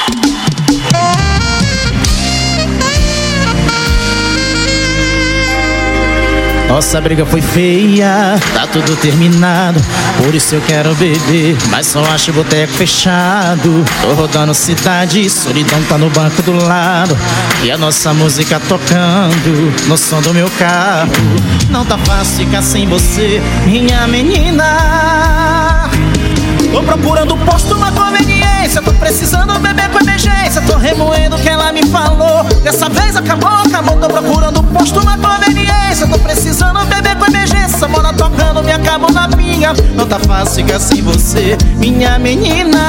Nossa briga foi feia, tá tudo terminado. Por isso eu quero beber, mas só acho boteco fechado. Tô rodando cidade, solidão tá no banco do lado. E a nossa música tocando no som do meu carro. Não tá fácil ficar sem você, minha menina. Tô procurando posto, uma conveniência. Tô precisando beber com emergência. Tô remoendo o que ela me falou. Dessa vez acabou. Tô procurando posto, uma conveniência. Tô precisando beber com emergência. Mola tocando, me acabo na pinga. Não tá fácil ficar sem você, minha menina.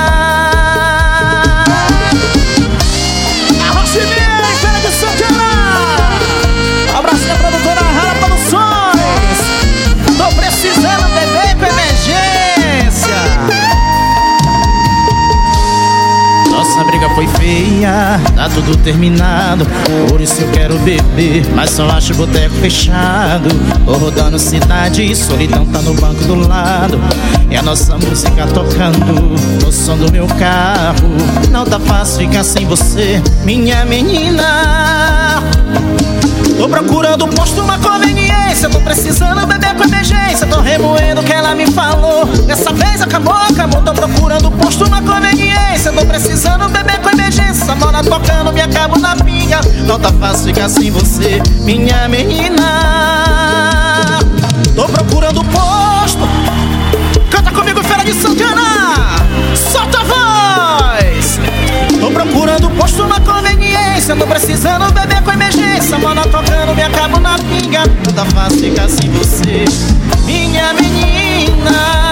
Arroz Mineiro, Feira de Santana. Abraço da produtora Rala Produções. Tô precisando beber com emergência. Nossa briga foi feia, tá tudo terminado. Por isso eu quero beber, mas só acho boteco fechado. Tô rodando cidade, solidão tá no banco do lado. E a nossa música tocando no som do meu carro. Não tá fácil ficar sem você, minha menina. Tô procurando posto, uma conveniência. Tô precisando beber com emergência. Tô remoendo o que ela me falou. Dessa vez acabou. Tô procurando posto, uma conveniência. Tô precisando beber com emergência. Mola tocando, me acabo na pinga. Não tá fácil ficar sem você, minha menina. Tô procurando posto. Canta comigo, Feira de Santana. Solta a voz. Tô procurando posto, uma conveniência. Tô precisando beber com emergência. Mola tocando, me acabo na pinga. Não tá fácil ficar sem você, minha menina.